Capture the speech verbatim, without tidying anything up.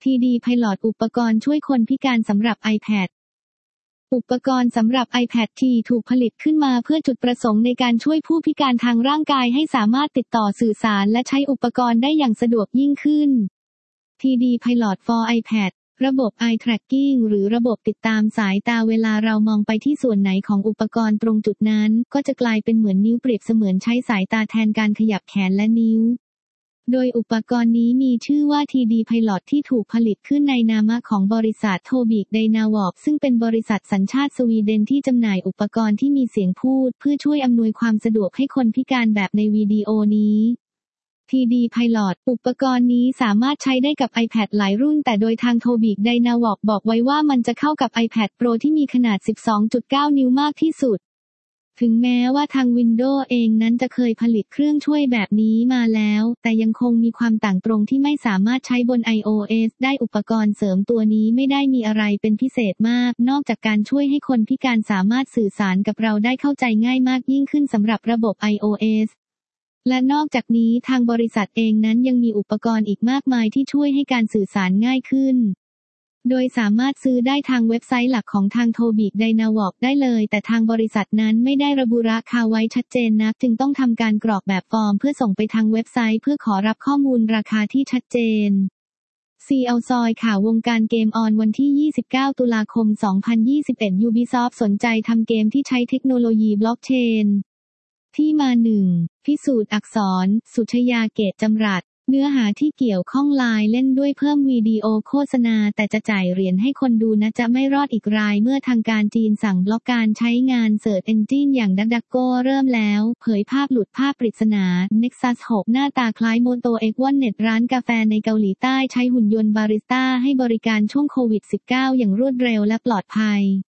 ที ดี Pilot อุปกรณ์ช่วยคนพิการสำหรับ iPad อุปกรณ์สำหรับ iPad ที่ถูกผลิตขึ้นมาเพื่อจุดประสงค์ในการช่วยผู้พิการทางร่างกายให้สามารถติดต่อสื่อสารและใช้อุปกรณ์ได้อย่างสะดวกยิ่งขึ้น ที ดี Pilot for iPad ระบบ Eye Tracking หรือระบบติดตามสายตาเวลาเรามองไปที่ส่วนไหนของอุปกรณ์ตรงจุดนั้นก็จะกลายเป็นเหมือนนิ้วเปรียบเสมือนใช้สายตาแทนการขยับแขนและนิ้วโดยอุปกรณ์นี้มีชื่อว่า ที ดี Pilot ที่ถูกผลิตขึ้นในนามของบริษัท Tobii Dynavox ซึ่งเป็นบริษัทสัญชาติสวีเดนที่จำหน่ายอุปกรณ์ที่มีเสียงพูดเพื่อช่วยอำนวยความสะดวกให้คนพิการแบบในวิดีโอนี้ ที ดี Pilot อุปกรณ์นี้สามารถใช้ได้กับ iPad หลายรุ่นแต่โดยทาง Tobii Dynavox บอกไว้ว่ามันจะเข้ากับ iPad Pro ที่มีขนาด สิบสองจุดเก้า นิ้วมากที่สุดถึงแม้ว่าทาง Windows เองนั้นจะเคยผลิตเครื่องช่วยแบบนี้มาแล้วแต่ยังคงมีความต่างตรงที่ไม่สามารถใช้บน iOS ได้อุปกรณ์เสริมตัวนี้ไม่ได้มีอะไรเป็นพิเศษมากนอกจากการช่วยให้คนพิการสามารถสื่อสารกับเราได้เข้าใจง่ายมากยิ่งขึ้นสำหรับระบบ iOS และนอกจากนี้ทางบริษัทเองนั้นยังมีอุปกรณ์อีกมากมายที่ช่วยให้การสื่อสารง่ายขึ้นโดยสามารถซื้อได้ทางเว็บไซต์หลักของทาง Tobii Dynavox ได้เลยแต่ทางบริษัทนั้นไม่ได้ระบุราคาไว้ชัดเจนนักจึงต้องทำการกรอกแบบฟอร์มเพื่อส่งไปทางเว็บไซต์เพื่อขอรับข้อมูลราคาที่ชัดเจน ซี แอล ซอยข่าววงการเกมออนวันที่ ยี่สิบเก้า ตุลาคม สองพันยี่สิบเอ็ด Ubisoft สนใจทำเกมที่ใช้เทคโนโลยีบล็อกเชนที่มา หนึ่ง พิสูจน์อักษร สุชยา เกตจำรัดเนื้อหาที่เกี่ยวข้องลายเล่นด้วยเพิ่มวิดีโอโฆษณาแต่จะจ่ายเหรียญให้คนดูนะจะไม่รอดอีกรายเมื่อทางการจีนสั่งบล็อกการใช้งานเสิร์ชเอนจินอย่าง DuckDuckGo เริ่มแล้วเผยภาพหลุดภาพปริศนา Nexus หก หน้าตาคล้าย Moto เอ็กซ์ วัน เน็ต ร้านกาแฟในเกาหลีใต้ใช้หุ่นยนต์บาริสต้าให้บริการช่วงโควิด สิบเก้า อย่างรวดเร็วและปลอดภัย